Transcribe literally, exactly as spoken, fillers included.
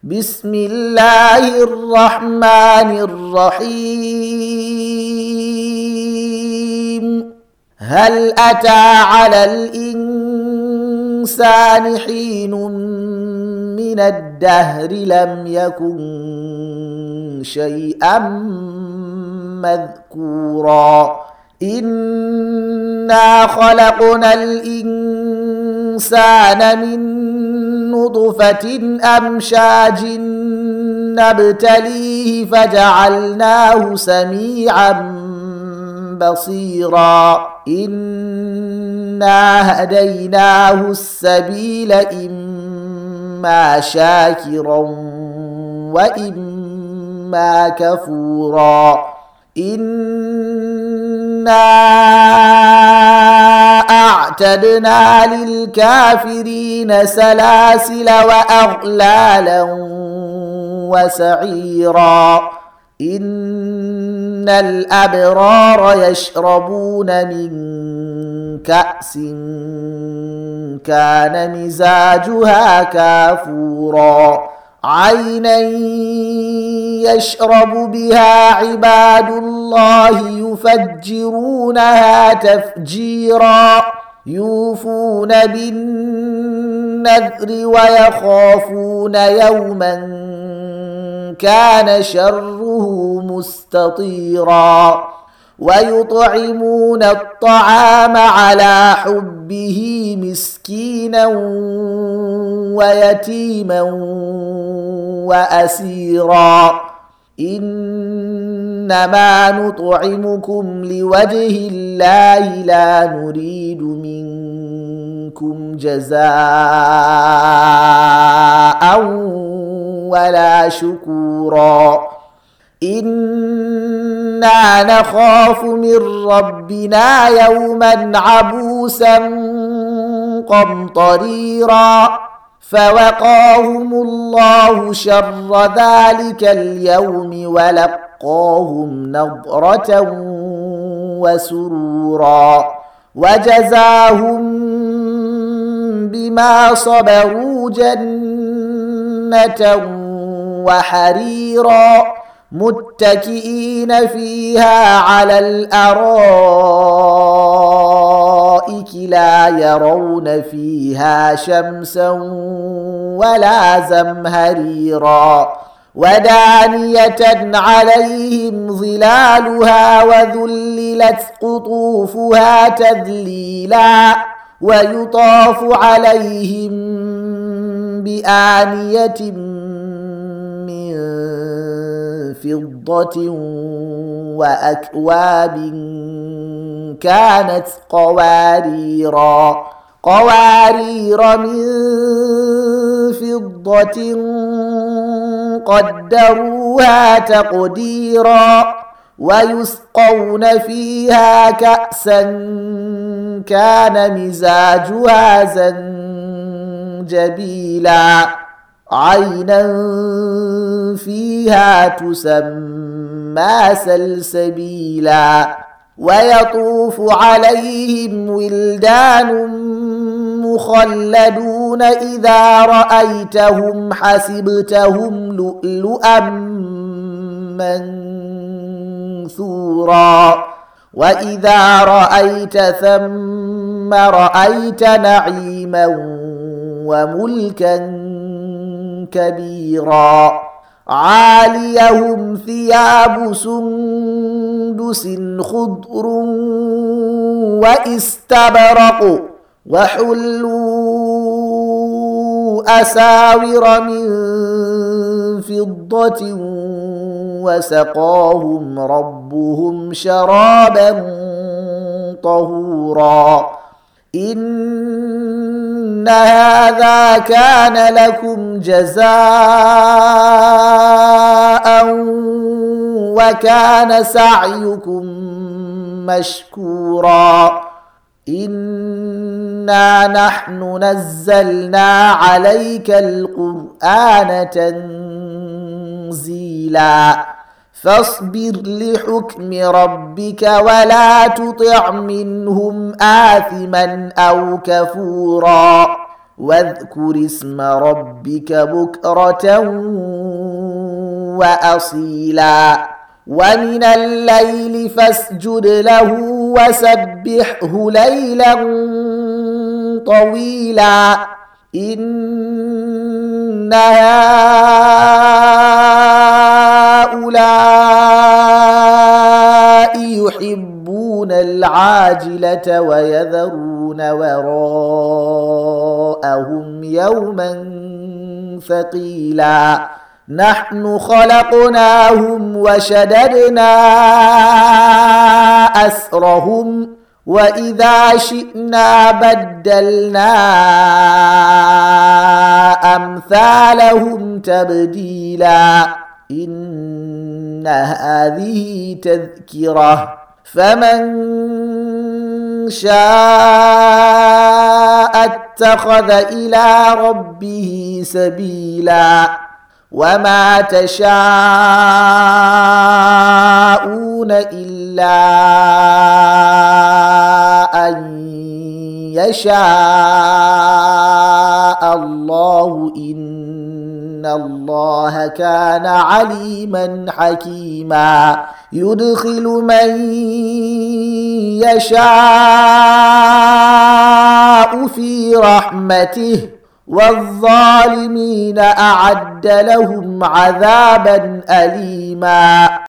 بسم الله الرحمن الرحيم هل أتى على الإنسان حين من الدهر لم يكن شيئا مذكورا إنا خلقنا الإنسان من نطفة أمشاج نبتليه فجعلناه سميعا بصيرا إنا هديناه السبيل إما شاكرا وإما كفورا إنا أعتدنا للكافرين سلاسل وأغلالا وسعيرا إن الأبرار يشربون من كأس كان مزاجها كافورا عينا يشرب بها عباد الله يفجرونها تفجيرا يوفون بالنذر ويخافون يوما كان شره مستطيرا ويطعمون الطعام على حبه مسكينا ويتيما وأسيرا إنما نطعمكم لوجه الله لا نريد منكم جزاء ولا شكورا إنا نخاف من ربنا يوما عبوسا قمطريرا فوقاهم الله شر ذلك اليوم ولقاهم نضرة وسرورا وجزاهم بما صبروا جنة وحريرا متكئين فيها على الأرائك لا يرون فيها شمسا ولا زمهريرا ودانية عليهم ظلالها وذللت قطوفها تذليلا ويطاف عليهم بآنية من فضة وأكواب كانت قواريرا قوارير من فضة قدروها تقديرا ويسقون فيها كأسا كان مزاجها زنجبيلا عينا فيها تسمى سلسبيلا ويطوف عليهم ولدان مخلدون إذا رأيتهم حسبتهم لؤلؤا منثورا وإذا رأيت ثم رأيت نعيما وملكا كبيرا عاليهم ثياب سندس خضر واستبرق وحلوا أساور من فضة وسقاهم ربهم شرابا طهورا إن هذا كان لكم جزاء وكان سعيكم مشكورا إنا نحن نزلنا عليك القرآن تنزيلا فاصبر لحكم ربك ولا تطع منهم آثما أو كفورا واذكر اسم ربك بكرة وأصيلا ومن الليل فاسجد له وسبحه ليلا طويلا إن هؤلاء يحبون العاجلة ويذرون وراءهم يوما ثقيلا نحن خلقناهم وشددنا أسرهم وإذا شئنا بدلنا أمثالهم تبديلا إن هذه تذكرة فمن شاء اتخذ إلى ربه سبيلا وما تشاءون إلا أن يشاء الله إن الله كان عليما حكيما يدخل من يشاء في رحمته والظالمين أعد لهم عذابا أليما